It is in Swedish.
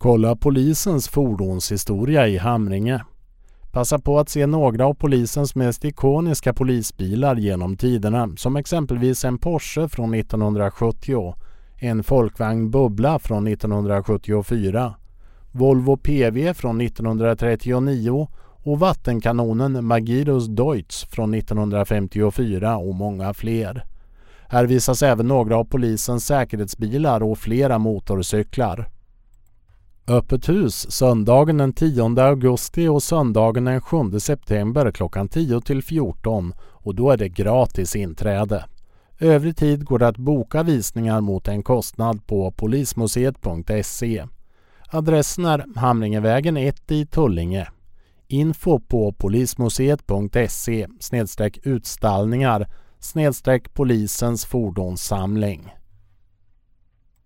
Kolla polisens fordonshistoria i Hamringe. Passa på att se några av polisens mest ikoniska polisbilar genom tiderna, som exempelvis en Porsche från 1970, en Folkvagn Bubbla från 1974, Volvo PV från 1939 och vattenkanonen Magirus Deutz från 1954 och många fler. Här visas även några av polisens säkerhetsbilar och flera motorcyklar. Öppet hus söndagen den 10 augusti och söndagen den 7 september klockan 10 till 14 och då är det gratis inträde. Övrig tid går det att boka visningar mot en kostnad på polismuseet.se. Adressen är Hamringevägen 1 i Tullinge. Info på polismuseet.se /utställningar /polisens fordonssamling.